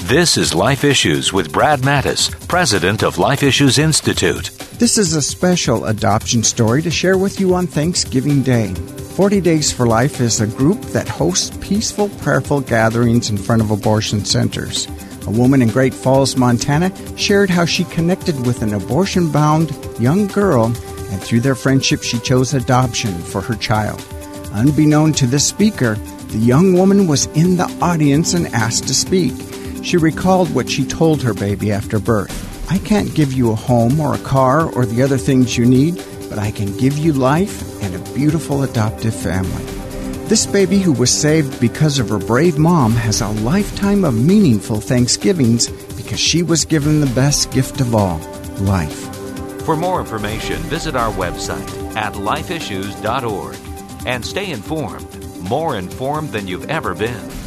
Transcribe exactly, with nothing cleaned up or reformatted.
This is Life Issues with Brad Mattis, president of Life Issues Institute. This is a special adoption story to share with you on Thanksgiving Day. forty Days for Life is a group that hosts peaceful, prayerful gatherings in front of abortion centers. A woman in Great Falls, Montana, shared how she connected with an abortion-bound young girl, and through their friendship, she chose adoption for her child. Unbeknown to the speaker, the young woman was in the audience and asked to speak. She recalled what she told her baby after birth. "I can't give you a home or a car or the other things you need, but I can give you life and a beautiful adoptive family." This baby, who was saved because of her brave mom, has a lifetime of meaningful Thanksgivings because she was given the best gift of all, life. For more information, visit our website at life issues dot org and stay informed, more informed than you've ever been.